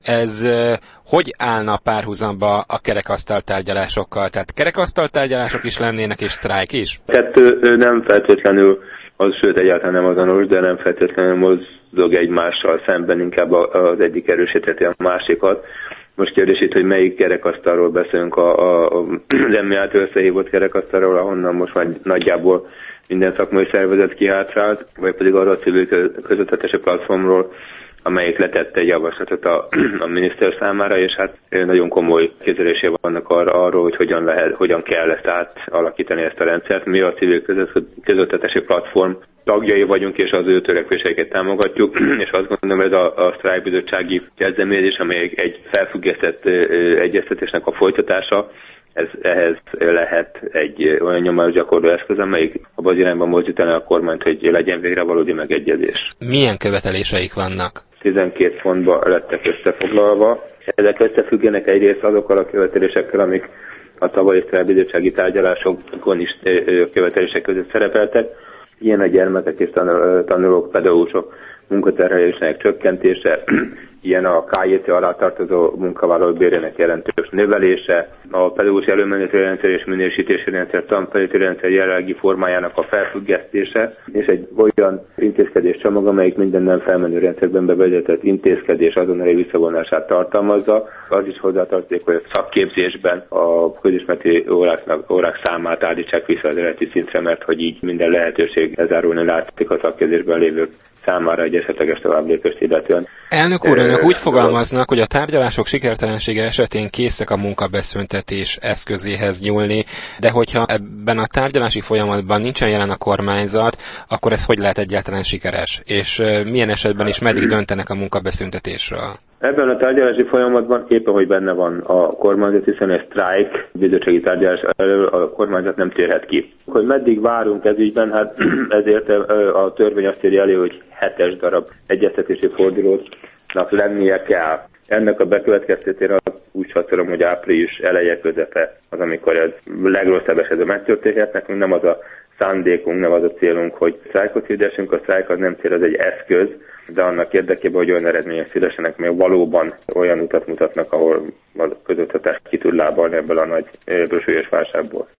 ez hogy állna párhuzamba a kerekasztal tárgyalásokkal? Tehát kerekasztal tárgyalások is lennének, és sztrájk is? Kettő nem feltétlenül sőt egyáltalán nem azonos, de nem feltétlenül mozog egymással szemben, inkább az egyik erősítheti a másikat. Most kérdés itt, hogy melyik kerekasztalról beszélünk, az EMMI által összehívott kerekasztalról, ahonnan most már nagyjából minden szakmai szervezet kihátrált, vagy pedig arra a civil közvetítési platformról, amelyik letette egy javaslatot a miniszter számára, és hát nagyon komoly kezelésé vannak arról, hogy hogyan kell ezt átalakítani ezt a rendszert. Mi a civil közvetítési platform tagjai vagyunk, és az ő törekvéseiket támogatjuk, és azt gondolom, hogy ez a sztrájkbizottsági kezdeményezés, amely egy felfüggesztett egyeztetésnek a folytatása, ehhez lehet egy olyan nyomásgyakorló eszköz, amelyik abban az irányban mozdítani a kormányt, hogy legyen végre valódi megegyezés. Milyen követeléseik vannak? 12 pontba lettek összefoglalva. Ezek összefüggenek egyrészt azokkal a követelésekkel, amik a tavalyi sztrájkbizottsági tárgyalásokon is követelések között szerepeltek. Ilyen a gyermekek és tanulók, pedagógusok munkaterhelésének csökkentése, ilyen a KJT alá tartozó munkavállalók bérének jelentős növelése, a pedagógus előmeneteli rendszer és minősítési rendszer, tanfelügyeleti rendszer jelenlegi formájának a felfüggesztése, és egy olyan intézkedés csomag, amelyik minden nem felmenő rendszerben bevezetett intézkedés azonnali visszavonását tartalmazza. Az is hozzátartozik, hogy a szakképzésben a közismereti órák számát állítsák vissza az eredeti szintre, mert hogy így minden lehetőség lezárulni látszik a szakképzésben lévők számára egy esetleges továbblépést illetően. Elnök úr, önök úgy fogalmaznak, hogy a tárgyalások sikertelensége esetén készek a munkabeszüntetés eszközéhez nyúlni, de hogyha ebben a tárgyalási folyamatban nincsen jelen a kormányzat, akkor ez hogy lehet egyáltalán sikeres? És milyen esetben is meddig döntenek a munkabeszüntetésről? Ebben a tárgyalási folyamatban éppen, hogy benne van a kormányzat, hiszen egy sztrájk bizottsági tárgyalás elől a kormányzat nem térhet ki. Hogy meddig várunk ez ügyben, hát ezért a törvény azt írja elő, hogy 7 darab egyeztetési fordulónak lennie kell. Ennek a bekövetkeztetésére úgy satszolom, hogy április eleje közepe az, amikor ez legrosszabb esetben megtörténhet. Nekünk nem az a szándékunk, nem az a célunk, hogy sztrájkot hirdessünk. A sztrájk az nem cél, az egy eszköz, de annak érdekében, hogy olyan eredmények szülessenek, még valóban olyan utat mutatnak, ahol a közoktatás ki tud lábalni ebből a nagy bősúlyos válságból.